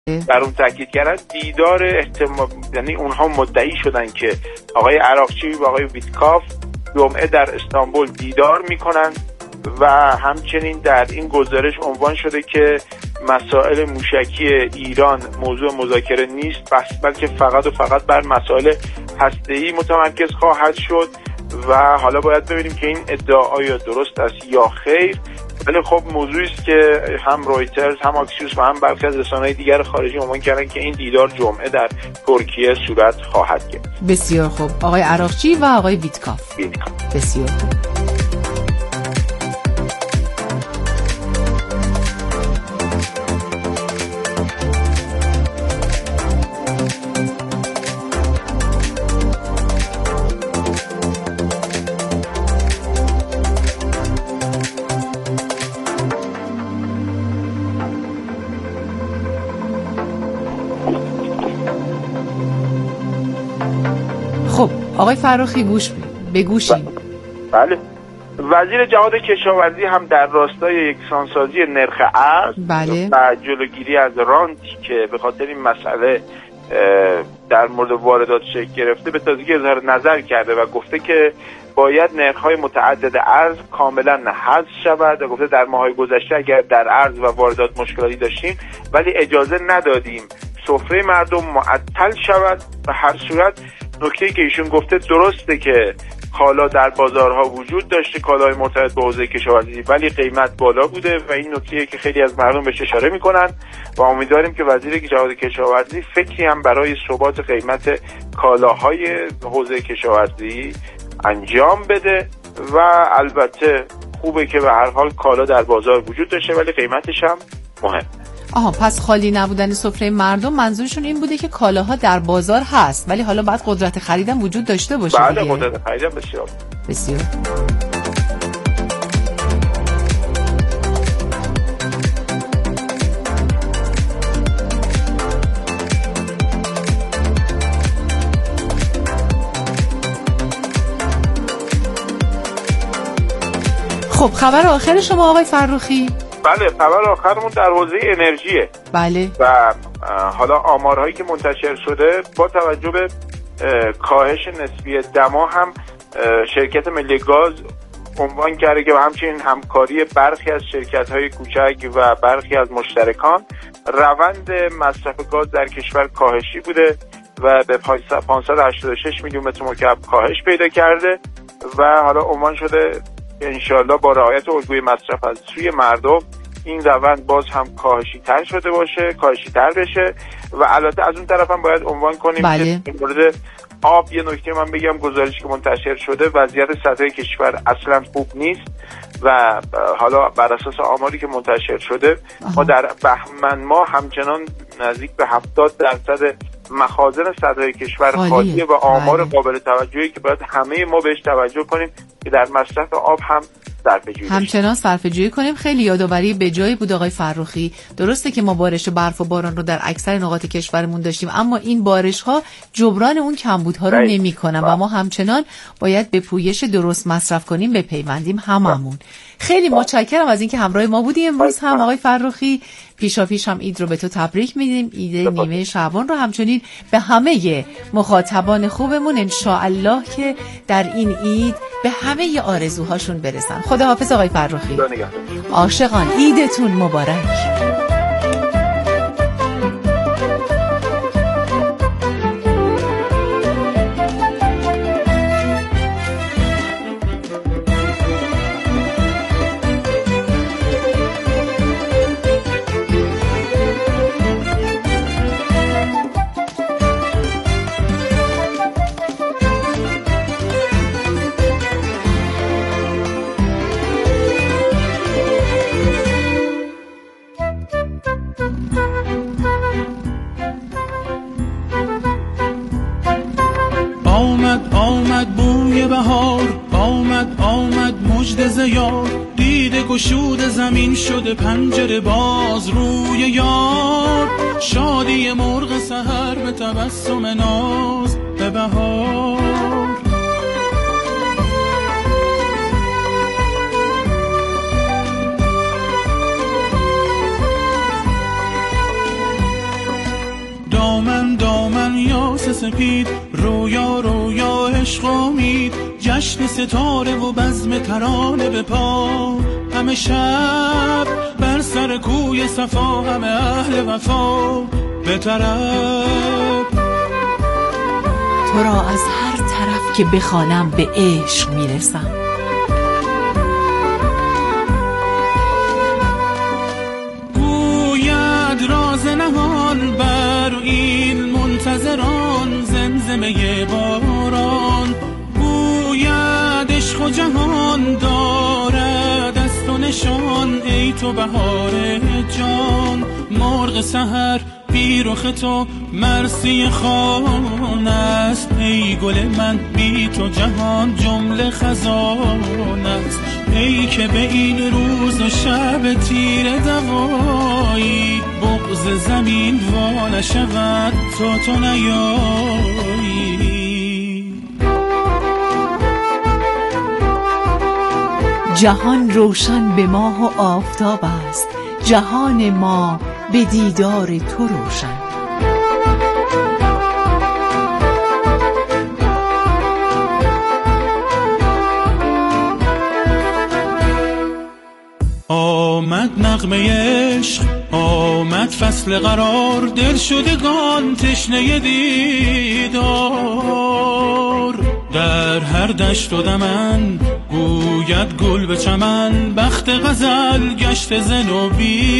در اون تاکید کردن دیدار یعنی اونها مدعی شدن که آقای عراقچی و آقای ویتکاف جمعه در استانبول دیدار میکنن و همچنین در این گزارش عنوان شده که مسائل موشکی ایران موضوع مذاکره نیست بلکه فقط و فقط بر مسائل هسته‌ای متمرکز خواهد شد و حالا باید ببینیم که این ادعا آیا درست است یا خیر. ولی خب موضوعی است که هم رویترز هم آکسیوس و هم برخی از رسانه‌های دیگر خارجی عنوان کردن که این دیدار جمعه در ترکیه صورت خواهد گرفت. بسیار خوب. آقای عراقچی و آقای ویتکاف. بسیار خوب. خب آقای فرخی بگوشیم. بله. وزیر جهاد کشاورزی هم در راستای یکسانسازی نرخ ارز و جلوگیری از رانتی که به خاطر این مسئله در مورد واردات شکل گرفته به تازگی اظهار نظر کرده و گفته که باید نرخ‌های متعدد ارز کاملا حذف شود و گفته در ماه‌های گذشته اگر در ارز و واردات مشکلاتی داشتیم ولی اجازه ندادیم سفره مردم معطل شود. و هر صورت نکته‌ای که ایشون گفته درسته که کالا در بازارها وجود داشته، کالاهای مرتبط به حوزه کشاورزی، ولی قیمت بالا بوده و این نکته‌ای که خیلی از مردم بهش اشاره میکنن و امیدواریم که وزیر جهاد کشاورزی فکری هم برای ثبات قیمت کالاهای حوزه کشاورزی انجام بده و البته خوبه که به هر حال کالا در بازار وجود داشته ولی قیمتش هم مهم. پس خالی نبودن سفره مردم منظورشون این بوده که کالاها در بازار هست ولی حالا باید قدرت خریدم وجود داشته باشه. بله قدرت خریدم بسیار. خب خبر آخر شما آقای فرخی؟ بله خبر آخرمون در حوزه انرژیه. بله. و حالا آمارهایی که منتشر شده با توجه به کاهش نسبی دما هم شرکت ملی گاز عنوان کرده که همچنین همکاری برخی از شرکت‌های کوچک و برخی از مشترکان روند مصرف گاز در کشور کاهشی بوده و به 586 میلیون متر مکعب کاهش پیدا کرده و حالا عنوان شده انشالله با رعایت الگوی مصرف از سوی مردم این روند باز هم کاهشی تر بشه و البته از اون طرف هم باید عنوان کنیم که در مورد آب یه نکته من بگم گزارشی که منتشر شده وضعیت سطح کشور اصلا خوب نیست و حالا بر اساس آماری که منتشر شده ما در بهمن ماه همچنان نزدیک به 70% مخازن سطح کشور خالیه و آمار قابل توجهی که باید همه ما بهش توجه کنیم که در مصرف آب هم همچنان صرفه‌جویی کنیم. خیلی یادآوری به جایی بود آقای فرخی. درسته که ما بارش برف و باران رو در اکثر نقاط کشورمون داشتیم اما این بارش ها جبران اون کمبودها رو نمی‌کنن و ما همچنان باید به پویش درست مصرف کنیم بپیوندیم هممون. خیلی متشکرم از اینکه همراه ما بودی امروز هم آقای فرخی. پیشاپیش هم عید رو به تو تبریک میدیم، عید نیمه شعبان رو همچنین به همه مخاطبان خوبمون ان شاء الله که در این عید به همه آرزوهاشون برسن. خداحافظ آقای فرخی. عاشقان عیدتون مبارک. آمد بوی بهار، آمد مژده ز یار، دیده گشود زمین شده پنجره باز روی یار، شادی مرغ سحر به تبسم ناز به بهار. دامن دامن یاس سپید، رویا رویا عشق امید، جشن ستاره و بزم ترانه به پا، همه شب بر سر کوی صفا، همه اهل وفا به طرف. تو را از هر طرف که بخوانم به عشق میرسم. گوید راز نهان بر این منتظران، زمزمه باران گوید عشق و جهان دارد از تو نشان، ای تو بهار جان. مرغ سحر بی رخ تو مرسی خوان است، ای گل من بی تو جهان جمله خزان است. ای که به این روز و شب تیره دوایی، بغض زمین وا نشود تا تو نیایی. جهان روشن به ماه و آفتاب است، جهان ما به دیدار تو روشن. آمد نغمه عشق، آمد فصل قرار، دل شدگان تشنه دیدار. در هر دشت و دمن گوید گل به چمن، بخت غزل گشت زن و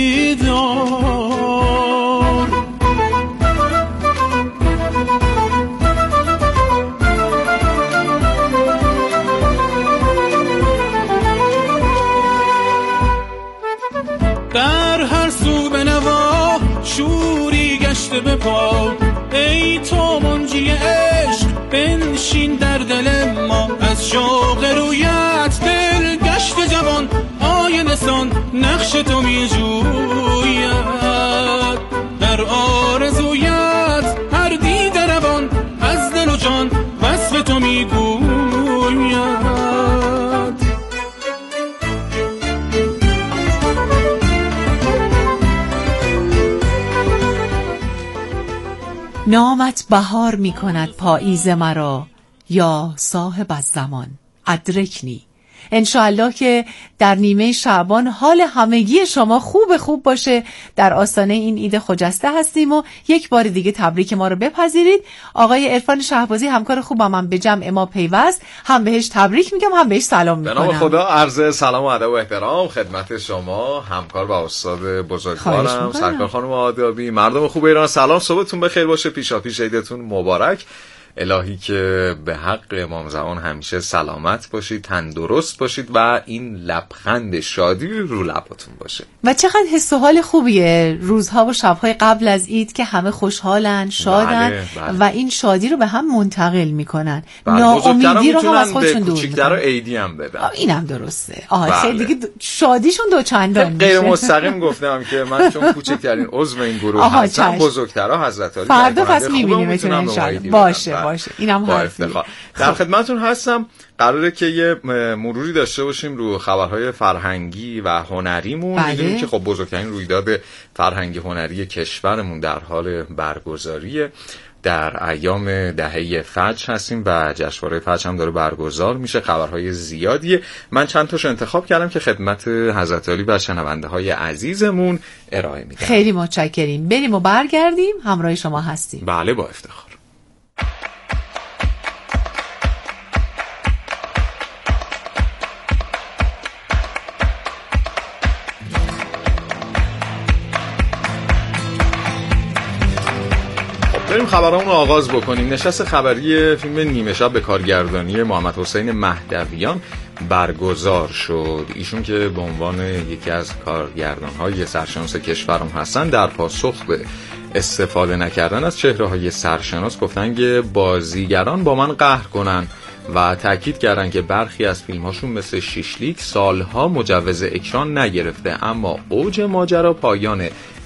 بیدار. در هر سو به نوا شوری گشته به پا، ای تو منجی عشق بنشین در دل ما. از شوق رویت دل گشت جوان، آینه سان نقش تو می جوید. در آرزویت هر دیده روان، از دل و جان وصف تو می گوید. نامت بهار می کند پاییز مرا، یا صاحب الزمان ادرکنی. انشاءالله که در نیمه شعبان حال همگی شما خوب باشه. در آستانه این عید خجسته هستیم و یک بار دیگه تبریک ما رو بپذیرید. آقای عرفان شهبازی همکار خوبم هم به جمع ما پیوست، هم بهش تبریک میگم هم بهش سلام میکنم. به نام خدا عرض سلام و ادب و احترام خدمت شما همکار و استاد بزرگوارم سرکار خانم آدابی. مردم خوب ایران سلام، صبحتون بخیر باشه، پیشاپیش عیدتون مبارک. الهی که به حق امام زمان همیشه سلامت باشید، تندرست باشید و این لبخند شادی رو لباتون باشه. و چقدر حس و حال خوبیه روزها و شبهای قبل از عید که همه خوشحالن، شادن. بله. و این شادی رو به هم منتقل میکنن. ناامیدی رو هم از خودشون دور میکنن. کوچیک‌ترا عیدی هم بدن. اینم درسته. خیلی دیگه شادیشون دوچندان میشه. غیر مستقیم گفتم که من چون کوچکترین عضو این گروه هستم، بزرگترا حضرت علی فردا پس میبینیمتون ان شاء الله. باشه اینم حرفیه. در خدمتتون هستم. قراره که یه مروری داشته باشیم رو خبرهای فرهنگی و هنریمون. میدونیم که خب بزرگترین رویداد فرهنگی هنری کشورمون در حال برگزاریه. در ایام دهه فجر هستیم و جشنواره فجر هم داره برگزار میشه. خبرهای زیادیه. من چند تاشو انتخاب کردم که خدمت حضرت علی و شنونده های عزیزمون ارائه میدم. خیلی متشکریم. بریم و برگردیم. همراه شما هستیم. بله، با افتخار. بریم خبرامون رو آغاز بکنیم. نشست خبری فیلم نیمه شب به کارگردانی محمد حسین مهدویان برگزار شد. ایشون که به عنوان یکی از کارگردان‌های سرشناس کشورم هستن، در پاسخ به استفاده نکردن از چهره‌های سرشناس گفتن که بازیگران با من قهر کنن و تاکید کردن که برخی از فیلم‌هاشون مثل شیشلیک سالها مجوز اکران نگرفته، اما اوج ماجرا پایان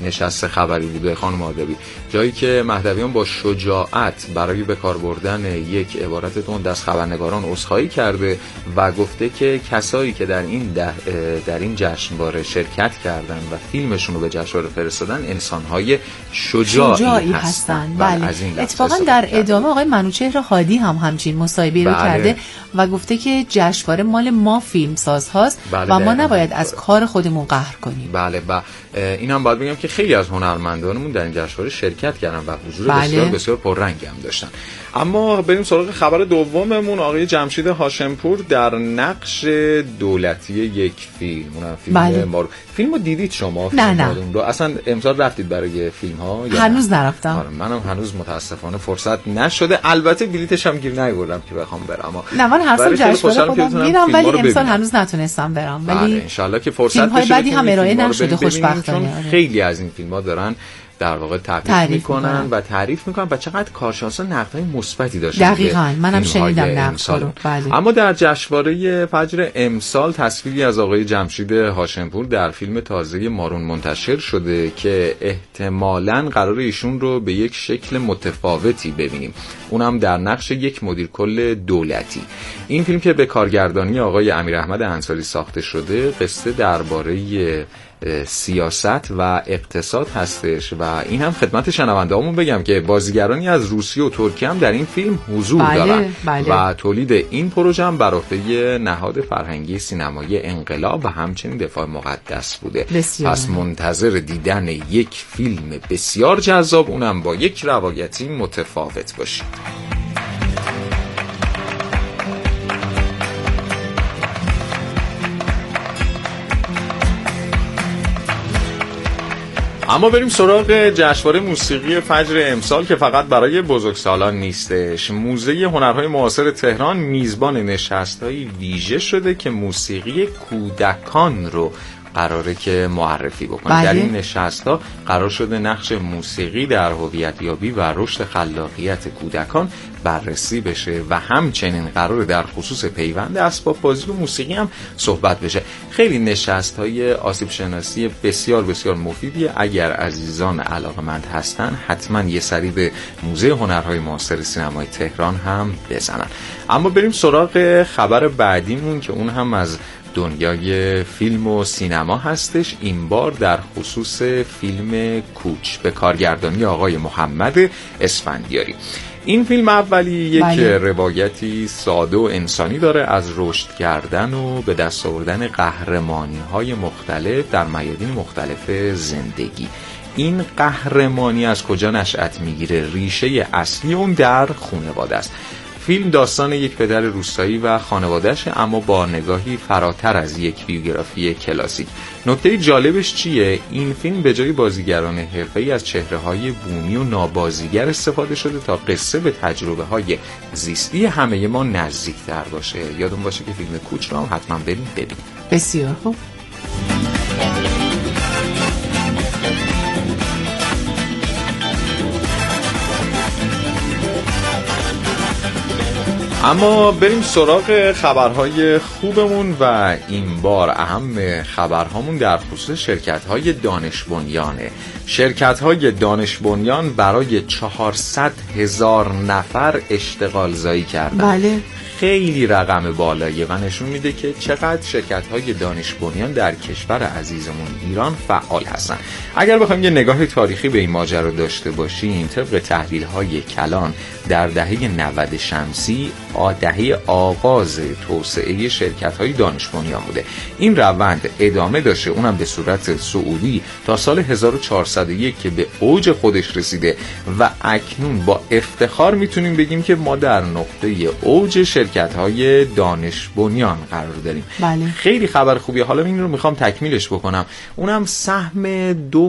نشست خبری بوده خانم آردبی، جایی که مهدویان با شجاعت برای به کار بردن یک عبارت تند از خبرنگاران عذرخواهی کرده و گفته که کسایی که در این جشنواره شرکت کردن و فیلمشون رو به جشنواره فرستادن انسان‌های شجاعی هستن. بله. اتفاقا در ادامه آقای منوچهر هادی هم همچین مصاحبه‌ای رو کرده و گفته که جشنواره مال ما فیلمساز هاست و ما نباید از کار خودمون قهر کنیم. بله و این هم باید بگم که خیلی از هنرمندانمون در این جشنواره شرکت کردن و حضور بسیار بسیار پررنگی هم داشتن. اما بریم سراغ خبر دوممون. آقای جمشید هاشمپور در نقش دولتی یک فیلم، اونم فیلم فیلمو دیدید شما؟ نه اصلا امسال رفتید برای فیلم ها؟ هنوز نرفتم. منم هنوز متاسفانه فرصت نشده، البته بلیتش هم گیر نیاوردم که بخوام برم. نه من هر سال جشنواره خودم میرم ولی امسال هنوز نتونستم برم، ولی ان شاءالله که فرصت بشه. فیلم‌های بعدی هم ارائه نشده خوشبختانه. خیلی از این فیلم‌ها دارن در واقع تعریف میکنن و چقدر کارشناسا نقدهای مثبتی داشتن. دقیقاً منم شنیدم نقدها رو. بله. اما در جشنواره فجر امسال تصویری از آقای جمشید هاشمپور در فیلم تازه مارون منتشر شده که احتمالاً قرار ایشون رو به یک شکل متفاوتی ببینیم، اونم در نقش یک مدیر کل دولتی. این فیلم که به کارگردانی آقای امیراحمد انصاری ساخته شده، قصه درباره سیاست و اقتصاد هستش و این هم خدمت شنونده‌هامون بگم که بازیگرانی از روسیه و ترکیه هم در این فیلم حضور دارن. و تولید این پروژه هم بر عهده نهاد فرهنگی سینمایی انقلاب و همچنین دفاع مقدس بوده. پس منتظر دیدن یک فیلم بسیار جذاب، اونم با یک روایتی متفاوت باشید. اما بریم سراغ جشنواره موسیقی فجر امسال که فقط برای بزرگسالان نیستش. موزه هنرهای معاصر تهران میزبان نشست‌های ویژه شده که موسیقی کودکان رو قراره که معرفی بکنه. در این نشست‌ها قرار شده نقش موسیقی در هویت‌یابی و رشد خلاقیت کودکان بررسی بشه و همچنین قراره در خصوص پیوند اسباب بازی و موسیقی هم صحبت بشه. خیلی نشست‌های آسیب شناسی بسیار بسیار مفیدیه. اگر عزیزان علاقه‌مند هستن حتما یه سری به موزه هنرهای معاصر سینمای تهران هم بزنن. اما بریم سراغ خبر بعدیمون که اون هم از دنیای فیلم و سینما هستش. این بار در خصوص فیلم کوچ به کارگردانی آقای محمد اسفندیاری. این فیلم اولی یک روایتی ساده و انسانی داره از رشد کردن و به دست آوردن قهرمانی‌های مختلف در میادین مختلف زندگی. این قهرمانی از کجا نشأت میگیره؟ ریشه اصلی اون در خانواده است. فیلم داستان یک پدر روستایی و خانواده‌اش، اما با نگاهی فراتر از یک بیوگرافی کلاسیک. نکته جالبش چیه؟ این فیلم به جای بازیگران حرفه‌ای از چهره‌های بومی و نابازیگر استفاده شده تا قصه به تجربه‌های زیستی همه ما نزدیک‌تر باشه. یادون باشه که فیلم کوچ رو هم حتما بریم ببینید. بسیار خوب. اما بریم سراغ خبرهای خوبمون و این بار اهم خبرهامون در خصوص شرکت‌های دانش بنیانه. شرکت‌های دانش بنیان برای 400,000 نفر اشتغال زایی کردن. بله. خیلی رقم بالاییه و نشون میده که چقدر شرکت‌های دانش بنیان در کشور عزیزمون ایران فعال هستن. اگر بخوایم یه نگاه تاریخی به این ماجرا داشته باشیم، طبق تحلیل‌های کلان در دهه 90 شمسی دهه آغاز توسعه شرکت‌های دانش بنیان بوده. این روند ادامه داشته، اونم به صورت صعودی تا سال 1401 که به اوج خودش رسیده و اکنون با افتخار میتونیم بگیم که ما در نقطه اوج شرکت‌های دانش بنیان قرار داریم. بله. خیلی خبر خوبیه. حالا این رو میخوام تکمیلش بکنم. اونم سهم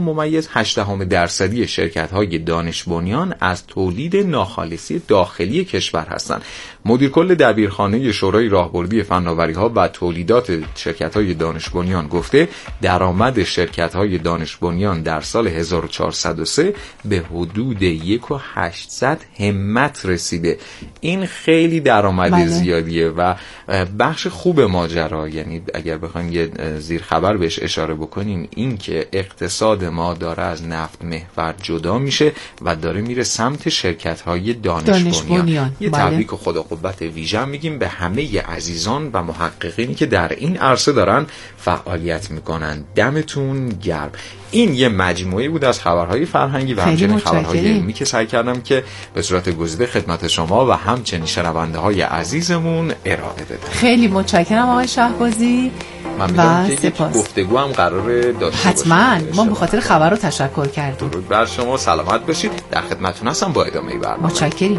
2.8% شرکت‌های دانش بنیان از تولید ناخالصی داخلی کشور هستند. مدیر کل دبیرخانه شورای راهبردی فناوری‌ها و تولیدات شرکت‌های دانش بنیان گفته درآمد شرکت‌های دانش بنیان در سال 1403 به حدود 1.8 همت رسیده. این خیلی درآمد خیلی زیادیه و بخش خوب ماجرا، یعنی اگر بخوایم یه زیر خبر بهش اشاره بکنیم، این که اقتصاد ما داره از نفت محور جدا میشه و داره میره سمت شرکت‌های دانش بنیان. یه تبریک و خدا قوت ویژه میگیم به همه عزیزان و محققینی که در این عرصه دارن فعالیت میکنن. دمتون گرم. این یه مجموعه بود از خبرهای فرهنگی و همچنین خبرهای علمی که سعی کردم که به صورت گزیده خدمت شما و همچنین شنونده‌های عزیزمون ارائه بدم. خیلی متشکرم آقای شهبازی. من میدونم که یک گفتگو هم قراره داشته باشیم. حتما ما به خاطر خبر رو تشکر کردیم. درود بر شما، سلامت باشید. در خدمتتون هستم با ادامه برنامه. متشکریم.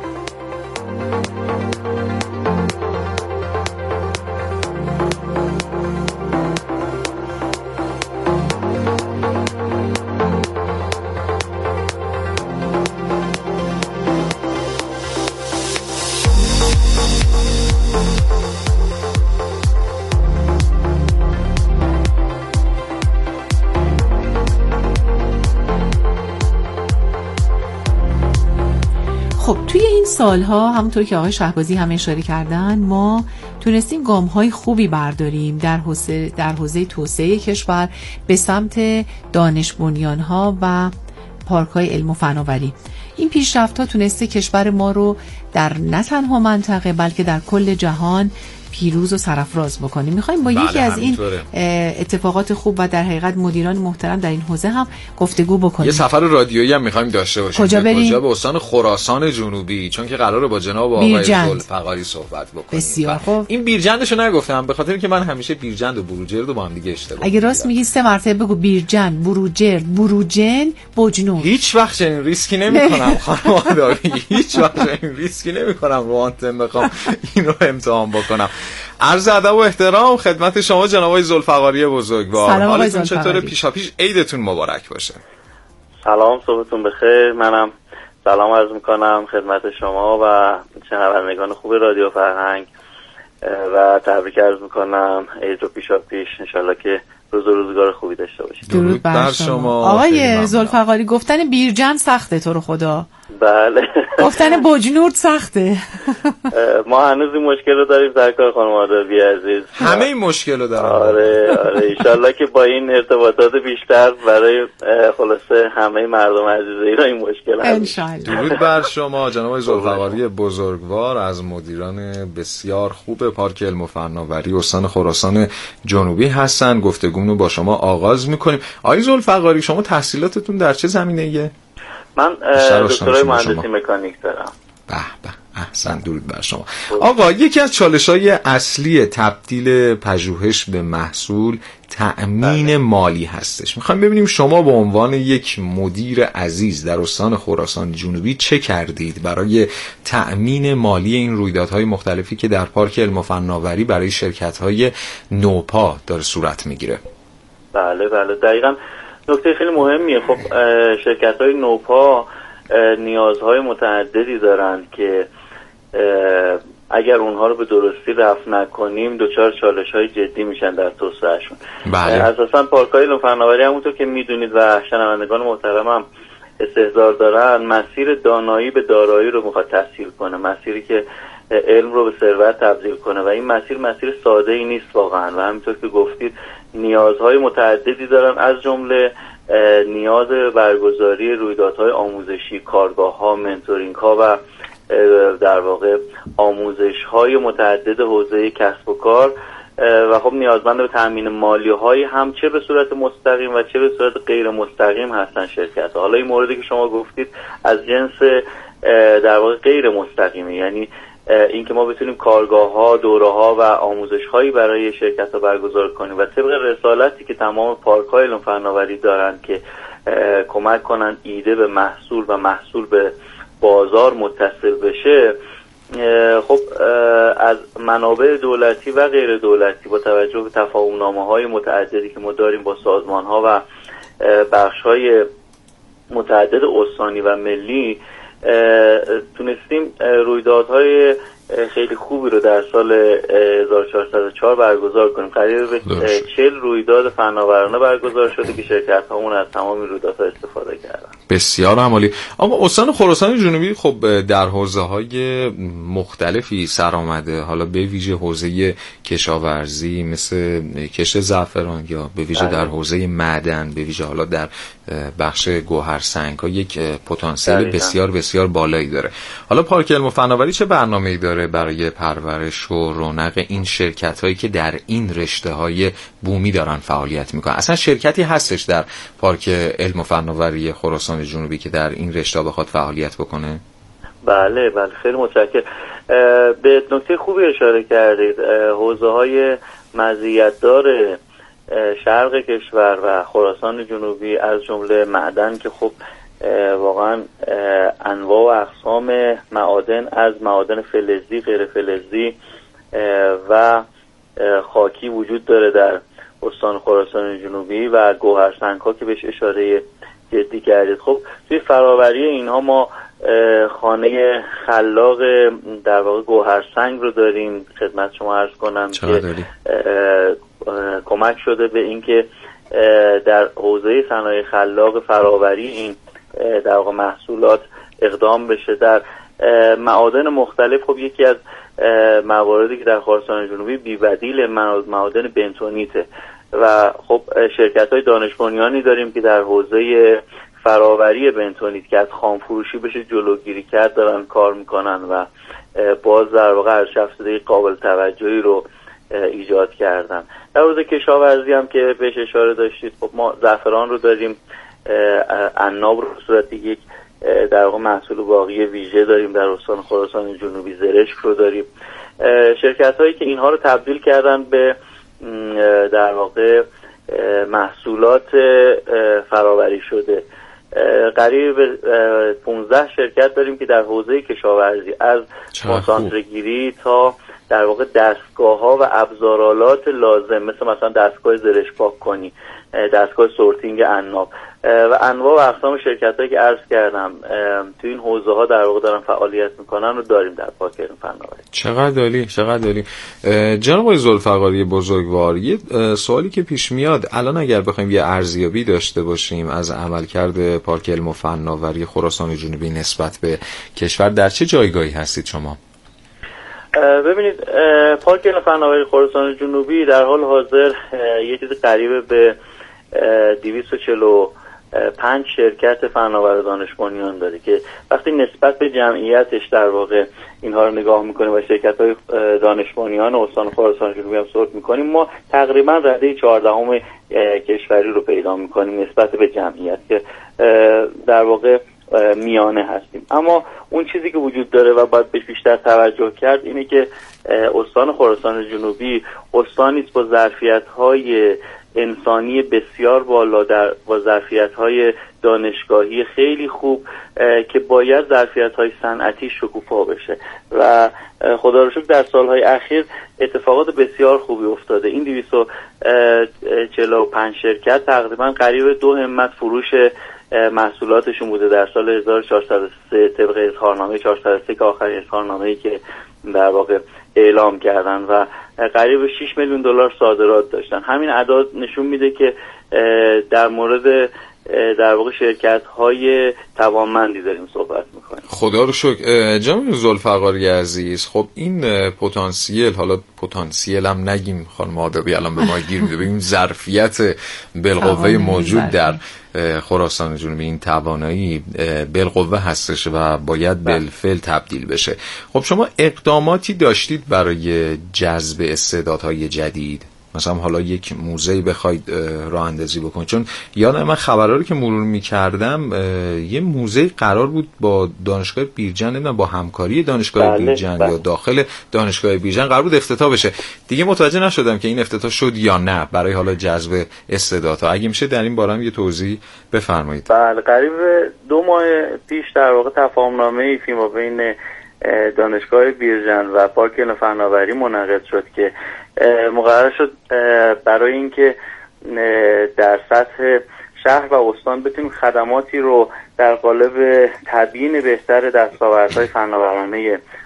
خب توی این سالها همونطور که آقای شهبازی هم اشاره کردن ما تونستیم گام‌های خوبی برداریم در حوزه توسعه کشور به سمت دانش بنیان‌ها و پارک‌های علم و فناوری. این پیشرفت‌ها تونسته کشور ما رو در نه تنها منطقه بلکه در کل جهان پیروز و سرافراز بکنیم. میخوایم با یکی از این اتفاقات خوب و در حقیقت مدیران محترم در این حوزه هم گفتگو بکنیم. یه سفر رادیویی هم میخوایم داشته باشیم. کجا بریم؟ به استان خراسان جنوبی، چون که قراره با جناب آقای زلفقاری صحبت بکنیم. بسیار خوب. این بیرجندشو نگفتم به خاطر که من همیشه بیرجند و بروجرد رو با هم دیگه اشتباه اگه راست میگی 3 مرتبه بگو بیرجند، بروجرد، بروجن، بجنور. هیچ وقت چنین ریسکی نمیکنم خانم آدمی. هیچ وقت چنین ریسکی نمیکنم رو آنتن بخوام این رو امتحان بکنم. عرض ادب و احترام خدمت شما جناب آقای زلفقاری بزرگوار. حالتون چطوره؟ پیشاپیش عیدتون مبارک باشه. سلام، صبحتون بخیر. منم سلام عرض میکنم خدمت شما و شنوندگان خوب رادیو فرهنگ و تبریک عرض میکنم عید رو پیشاپیش. انشالله که روزگار خوبی داشته باشید. درود بر شما. آقای زلفقاری گفتن بیرجند سخته تو رو خدا. بله. گفتن بجنورد سخته. ما هنوز این مشکل رو داریم در کار خانم آدابی عزیز. همه این مشکل رو دارم. آره انشالله که با این ارتباطات بیشتر برای خلاصه همه مردم عزیز ایران این مشکل حل انشالله. درود بر شما جناب زلفقاری بزرگوار از مدیران بسیار خوب پارک علم و فناوری استان خراسان جنوبی هستن. گفتگومون رو با شما آغاز می‌کنیم. آقای زلفقاری شما تحصیلاتتون در چه زمینه‌ایه؟ من دکترای مهندسی مکانیک دارم. به به احسن، درود بر شما. آقا یکی از چالش‌های اصلی تبدیل پژوهش به محصول تأمین مالی هستش. میخوایم ببینیم شما به عنوان یک مدیر عزیز در استان خراسان جنوبی چه کردید برای تأمین مالی این رویدادهای مختلفی که در پارک علم و فناوری برای شرکت‌های نوپا داره صورت میگیره. بله دقیقاً نکته خیلی مهمیه. خب شرکت‌های نوپا نیازهای متعددی دارند که اگر اونها رو به درستی رفع نکنیم دچار چالش‌های جدی میشن در توسعهشون. اساساً پارک‌های علم و فناوری همونطور که میدونید و شنوندگان محترمم استحضار دارن مسیر دانایی به دارایی رو میخواد تسهیل کنه، مسیری که علم رو به ثروت تبدیل کنه و این مسیر ساده‌ای نیست واقعاً و همینطور که گفتید نیازهای متعددی دارن از جمله نیاز برگزاری رویدادهای آموزشی، کارگاه‌ها، منتورینگ‌ها و در واقع آموزش‌های متعدد حوزه کسب و کار و خب نیازمند به تامین مالی‌های هم چه به صورت مستقیم و چه به صورت غیر مستقیم هستن شرکت‌ها. حالا این موردی که شما گفتید از جنس در واقع غیر مستقیمه، یعنی این که ما بتونیم کارگاه‌ها، دوره‌ها و آموزش‌هایی برای شرکت‌ها برگزار کنیم و طبق رسالتی که تمام پارک‌های علم فناوری دارن که کمک کنن ایده به محصول و محصول به بازار متصل بشه. خب از منابع دولتی و غیر دولتی با توجه به تفاهم‌نامه‌های متعددی که ما داریم با سازمان‌ها و بخش‌های متعدد استانی و ملی تونستیم رویدادهای خیلی خوبی رو در سال 1404 برگزار کنیم. قریب به 40 رویداد فناورانه برگزار شده که شرکت هامون از تمام رویدادها استفاده کردن. بسیار عالی. اما استان خراسان جنوبی خب در حوزه‌های مختلفی سر آمده، حالا به ویژه حوزه کشاورزی مثل کشت زعفران یا به ویژه در حوزه معدن، به ویژه حالا در بخش گوهرسنگ‌ها یک پتانسیل بسیار بسیار بالایی داره. حالا پارک علم و فناوری چه برنامه‌ای داره برای پرورش و رونق این شرکت‌هایی که در این رشته‌های بومی دارن فعالیت می‌کنن؟ اصلا شرکتی هستش در پارک علم و فناوری خراسان جنوبی که در این رشته بخواد فعالیت بکنه؟ بله خیلی متشکرم. به نکته خوبی اشاره کردید. حوزه‌های مزیت‌دار شرق کشور و خراسان جنوبی از جمله معدن که خب واقعا انواع و اقسام معادن از معادن فلزی، غیر فلزی و خاکی وجود داره در استان خراسان جنوبی و گوهرسنگ‌ها که بهش اشاره جدی کردید. خب توی فراوری اینها ما خانه خلاق در واقع گوهرسنگ رو داریم. خدمت شما عرض کنم که کمک شده به اینکه در حوزه صنایع خلاق فراوری این در واقع محصولات اقدام بشه. در معادن مختلف خب یکی از مواردی که در خراسان جنوبی بی‌بدیل معادن بنتونیته و خب شرکت‌های دانش بنیانی داریم که در حوزه فراوری بنتونیت که از خام فروشی بشه جلوگیری کرد دارن کار میکنن و باز در واقع ارزش افزوده قابل توجهی رو ایجاد کردن. در حوزه کشاورزی هم که بهش اشاره داشتید، خب ما زعفران رو داریم، عناب رو صورت یک در واقع محصول باقی ویژه داریم در استان خراسان جنوبی، زرشک رو داریم. شرکت هایی که اینها رو تبدیل کردن به در واقع محصولات فراوری شده، قریب 15 شرکت داریم که در حوزه کشاورزی از کنسانتره‌گیری تا در واقع دستگاه ها و ابزارالات لازم مثلا دستگاه زرش پاک کنی، دستگاه سورتینگ عناب و انواع و اقسام شرکت هایی که عرض کردم تو این حوزه ها در واقع دارن فعالیت میکنن رو داریم در پارک علم فناوری. چقدر عالی. جناب آقای ذوالفقاری بزرگوار، یه سوالی که پیش میاد الان اگر بخوایم یه ارزیابی داشته باشیم از عملکرد پارک علم و فناوری خراسان جنوبی نسبت به کشور، در چه جایگاهی هستید شما؟ ببینید پارک علم فناوری خراسان جنوبی در حال حاضر یه چیز قریب به 245 شرکت فناور دانش بنیان داره که وقتی نسبت به جمعیتش در واقع اینها رو نگاه میکنیم و شرکت‌های دانش بنیان استان خراسان جنوبی هم صورت میکنیم، ما تقریبا رده 14 کشوری رو پیدا میکنیم نسبت به جمعیت که در واقع میانه هستیم. اما اون چیزی که وجود داره و باید بهش بیشتر توجه کرد اینه که استان خراسان جنوبی استانی است با ظرفیت‌های انسانی بسیار بالا با ظرفیت‌های دانشگاهی خیلی خوب که باید ظرفیت‌های صنعتی شکوفا بشه و خدا رو شکر در سال‌های اخیر اتفاقات بسیار خوبی افتاده. این 245 شرکت تقریبا قریب 2 همت فروش محصولاتشون بوده در سال 1403 طبق اظهارنامه 403 که آخرین اظهارنامه‌ای که در واقع اعلام کردن و قریب 6 میلیون دلار صادرات داشتن. همین اعداد نشون میده که در مورد در واقع شرکت‌های توانمندی داریم صحبت می‌کنیم. خدا رو شکر. جناب ذوالفقاری عزیز، خب این پتانسیل، حالا پتانسیل هم نگیم خانم آدابی الان به ما گیر میده، بگیم ظرفیت بالقوه موجود در خراسان جنوبی، این توانایی بالقوه هستش و باید بالفعل تبدیل بشه. خب شما اقداماتی داشتید برای جذب استعدادهای جدید؟ مثلا حالا یک موزه‌ای بخواید راه اندازی بکنید، چون یادم من خبرها رو که مرور می‌کردم یه موزه قرار بود با دانشگاه بیرجن، نمیدونم با همکاری دانشگاه بیرجن یا داخل دانشگاه بیرجن قرار بود افتتاح بشه. دیگه متوجه نشدم که این افتتاح شد یا نه برای حالا جذب استعدادها. اگه میشه در این باره هم یه توضیح بفرمایید. بله، قریب 2 ماه پیش در واقع تفاهم‌نامه‌ای فیما بین دانشگاه بیرجن و پارک علم فناوری منعقد شد که مقرر شد برای اینکه در سطح شهر و استان بتونیم خدماتی رو در قالب تبیین بهتر دستاوردهای فناورانه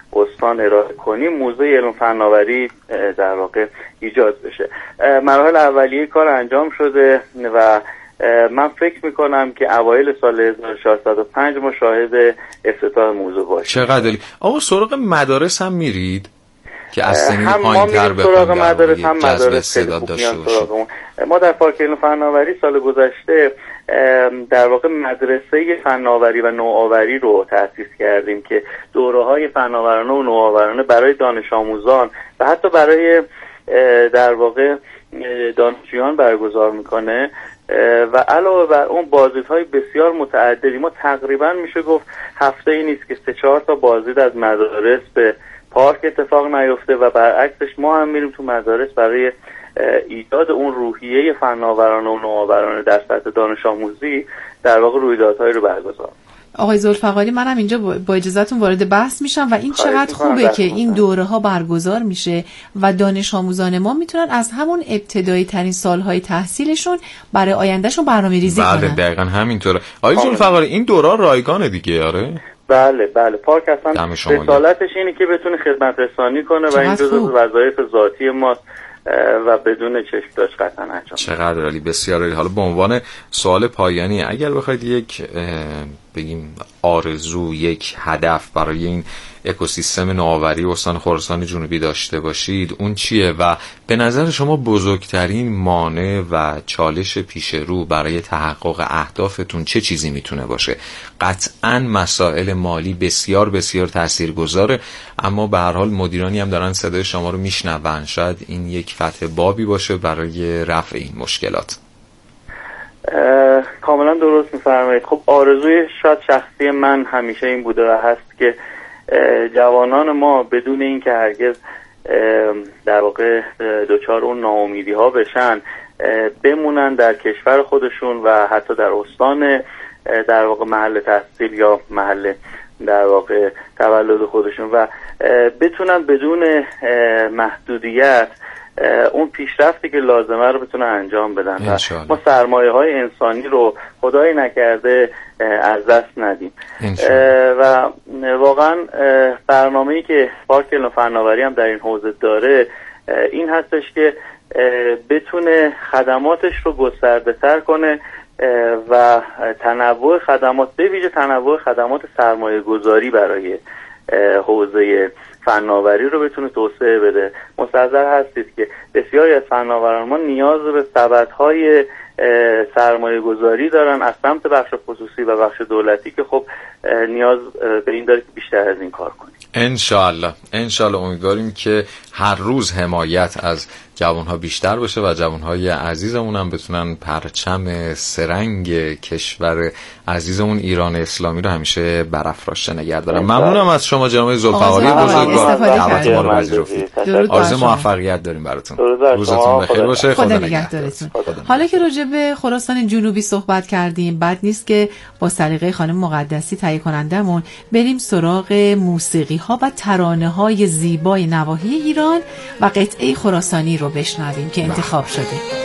استان ارائه کنیم موزه علم فناوری در واقع ایجاد بشه. مراحل اولیه کار انجام شده و من فکر میکنم که اوایل سال 1405 ما شاهد افتتاح موضوع باشیم. چقدر عالی. آقا سراغ مدارس هم میرید که از سنین پایین‌تر بخوام سراغ مدارس هم مدارس خیلی خوب میان سراغمون. ما در پارک علم فناوری سال گذشته در واقع مدرسه فناوری و نوآوری رو تأسیس کردیم که دوره‌های فناورانه و نوآورانه برای دانش آموزان و حتی برای در واقع دانشجویان برگزار میکنه و علاوه بر اون بازدیدهای بسیار متعددی. ما تقریبا میشه گفت هفته ای نیست که 3-4 تا بازدید از مدارس به پارک اتفاق نیفته و برعکسش ما هم میریم تو مدارس برای ایجاد اون روحیه فناورانه و نوآورانه در سطح دانش آموزی در واقع رویدادهایی رو برگزار. آقای ذوالفقاری منم اینجا با اجازهتون وارد بحث میشم و این چقدر خوبه که این دوره ها برگزار میشه و دانش آموزان ما میتونن از همون ابتدایی ترین سالهای تحصیلشون برای آیندهشون برنامه‌ریزی کنن. بله دقیقاً همینطوره. آقای ذوالفقاری این دوره رایگانه دیگه آره؟ بله پارک اصلا رسالتش اینه که بتونه خدمت رسانی کنه و این جزء وظایف ذاتی ماست و بدون چشم داشت قطعا انجام. چقدر عالی، بسیار عالی. حالا به عنوان سوال پایانی اگر بخواید یک بگیم آرزو، یک هدف برای این اکوسیستم نوآوری استان خراسان جنوبی داشته باشید اون چیه و به نظر شما بزرگترین مانع و چالش پیش رو برای تحقق اهدافتون چه چیزی میتونه باشه؟ قطعاً مسائل مالی بسیار بسیار تاثیرگذاره، اما به هر حال مدیرانی هم دارن صدای شما رو میشنون، شاید این یک فتح بابی باشه برای رفع این مشکلات. کاملا درست میفرمایید. خب آرزوی شاید شخصی من همیشه این بوده و هست که جوانان ما بدون این که هرگز در واقع دچار اون ناامیدی ها بشن بمونن در کشور خودشون و حتی در استان در واقع محل تحصیل یا محل در واقع تولد خودشون و بتونن بدون محدودیت اون پیشرفتی که لازمه رو بتونن انجام بدن. ما سرمایه های انسانی رو خدای نکرده از دست ندیم و واقعا برنامه‌ای که پارک علم فناوری هم در این حوزه داره این هستش که بتونه خدماتش رو گسترده تر کنه و تنوع خدمات به ویژه تنوع خدمات سرمایه گذاری برای حوزه فناوری رو بتونه توسعه بده. مستحضر هستید که بسیاری از فناوران ما نیاز به سبدهای سرمایه گذاری دارن از سمت بخش خصوصی و بخش دولتی که خب نیاز به این داره که بیشتر از این کار کنیم. انشالله امیدواریم که هر روز حمایت از جوانها بیشتر بشه و جوانهای عزیزمون هم بتونن پرچم سرنگ کشور عزیزمون ایران اسلامی رو همیشه برافراشته نگه دارن. ممنونم از شما جناب ذوالفقاری بزرگوار دعوت ما رو پذیرفتید. آرزوی موفقیت داریم براتون. روزتون بخیر باشه. خدا نگهدارتون. حالا که راجع به خراسان جنوبی صحبت کردیم بد نیست که با سلیقه خانم مقدسی تهیه کنندمون بریم سراغ موسیقی ها و ترانه های زیبای نواحی ایران و قطعه خراسانی رو بشنویم که انتخاب شده.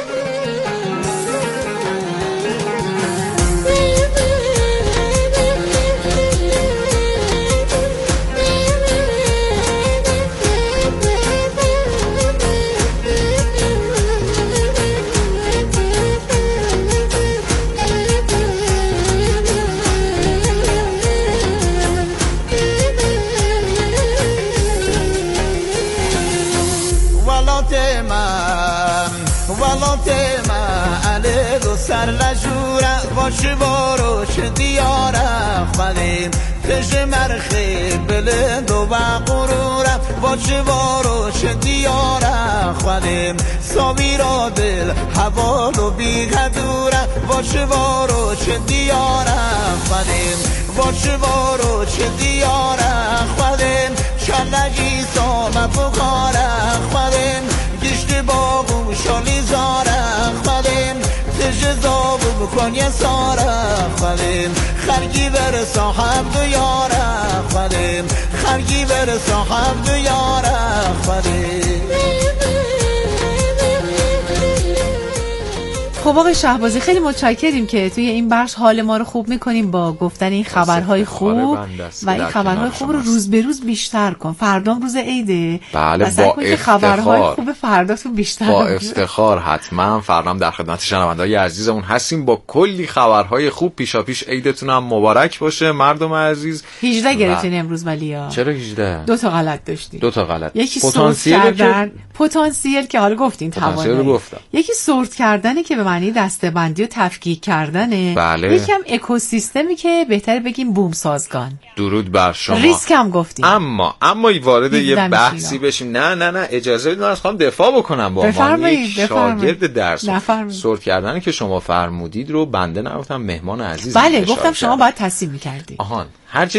باش دیارم خالیم تش مرخی بلند و غرورم باش دیارم خالیم سامی را دل حوال و بیغدورم باش دیارم خالیم باش دیارم خالیم شلگی سام بخارم خالیم گشت باغو شالی زارم خالیم زابو بکن یه سارم خالیم خرگی بر صاحب دو یارم خالیم خرگی بر صاحب دو یارم خالیم. خب خب آقای شهبازی خیلی متشکریم که توی این بخش حال ما رو خوب میکنیم با گفتن این خبرهای خوب و این خبرهای خوب رو روز به روز بیشتر کن. فردا روز عیده. بله با افتخار. خبرهای خوب فرداتون بیشتر با افتخار حتما فردام در خدمت شنونده‌های عزیزمون هستیم با کلی خبرهای خوب. پیشاپیش عیدتون هم مبارک باشه مردم عزیز. 18 گرفتین امروز ولیا. چرا 18؟ 2 تا غلط داشتین. 2 تا غلط. یکی پتانسیل که حالا گفتین توانایی. یکی سورت کردنه که به معنی دسته‌بندی و تفکیک کردنه. بله. یکم اکوسیستمی که بهتر بگیم بوم سازگان. درود بر شما. ریسک هم گفتیم. اما وارد یه بحثی بشیم. نه اجازه بدید من از خودم دفاع بکنم. با عنوان یک شاگرد درس سورت کردنی که شما فرمودید رو بنده نگفتم، مهمان عزیز. بله گفتم شما باید تصحیح می‌کردید. آهان هر